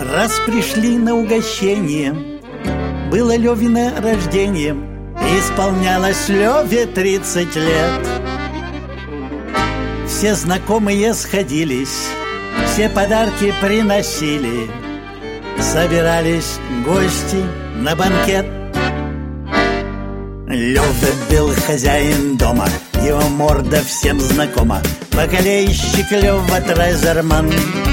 Раз пришли на угощение, было Левино рождение, исполнялось Леве 30 лет. Все знакомые сходились, все подарки приносили, собирались гости на банкет. Лёва был хозяин дома, его морда всем знакома, бакалейщик Лёва Трезерман.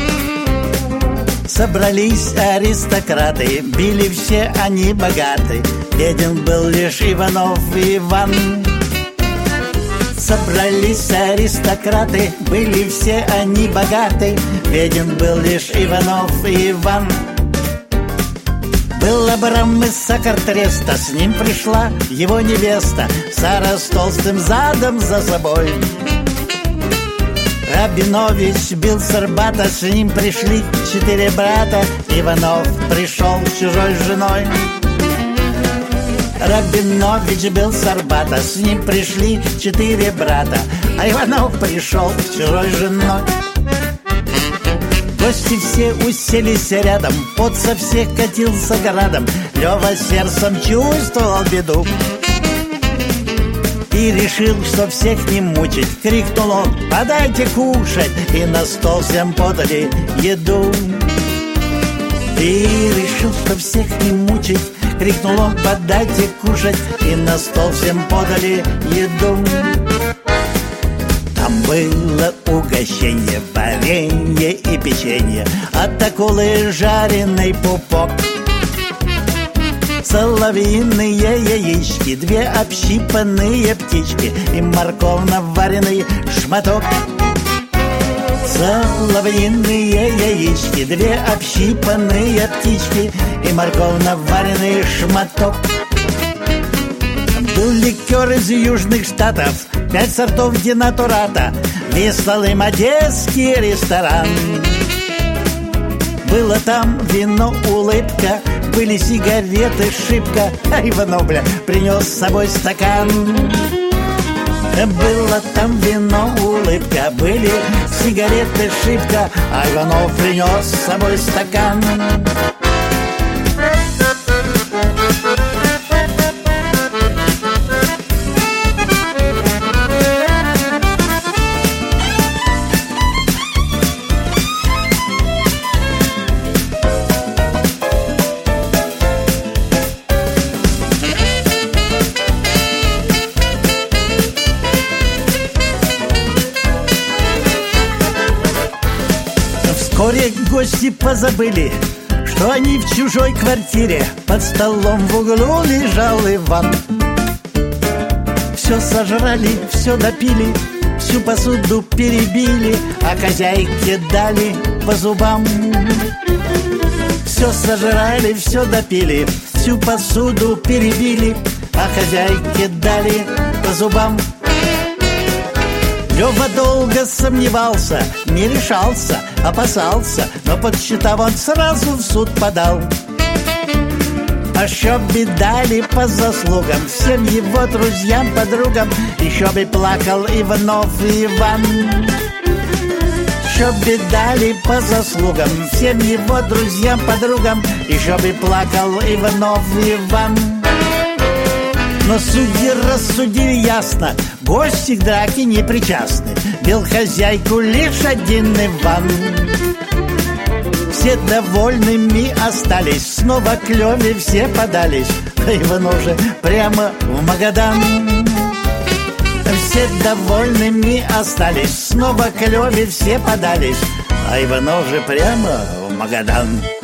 Собрались аристократы, били все они богаты, беден был лишь Иванов Иван. Собрались аристократы, были все они богаты, беден был лишь Иванов Иван. Был Абрам из Сакартреста, с ним пришла его невеста, Сара с толстым задом за собой. Рабинович бил с Арбата, с ним пришли 4 брата, Иванов пришел с чужой женой. Рабинович бил с Арбата, с ним пришли 4 брата, а Иванов пришел с чужой женой. Гости все уселись рядом, пот со всех катился градом, Лёва сердцем чувствовал беду и решил, что всех не мучить. Крикнул он: «Подайте кушать!» И на стол всем подали еду. И решил, что всех не мучить. Крикнул он: «Подайте кушать!» И на стол всем подали еду. Там было угощение, варенье и печенье, от акулы жареный пупок, соловьиные яички, 2 общипанные птички и морковно-вареный шматок. Соловьиные яички, 2 общипанные птички и морковно-вареный шматок. Был ликер из Южных Штатов, 5 сортов денатурата, вислал им одесский ресторан. Было там вино, улыбка, были сигареты, шибко, а Иванов, принес с собой стакан. Было там вино, улыбка, были сигареты, шибко, а Иванов принес с собой стакан. Вскоре гости позабыли, что они в чужой квартире. Под столом в углу лежал Иван. Все сожрали, все допили, всю посуду перебили, а хозяйке дали по зубам. Все сожрали, все допили, всю посуду перебили, а хозяйке дали по зубам. Лёва долго сомневался, не решался, опасался, но подсчитав, он сразу в суд подал. А чтоб дали по заслугам всем его друзьям, подругам, еще бы плакал Иванов Иван. Чтоб дали по заслугам всем его друзьям, подругам, еще бы плакал Иванов Иван. Но судьи рассудили ясно, гости к драке не причастны, бил хозяйку лишь один Иван. Все довольными остались, снова к Лёве все подались, а Иванов же прямо в Магадан. Все довольными остались, снова к Лёве все подались, а Иванов же прямо в Магадан.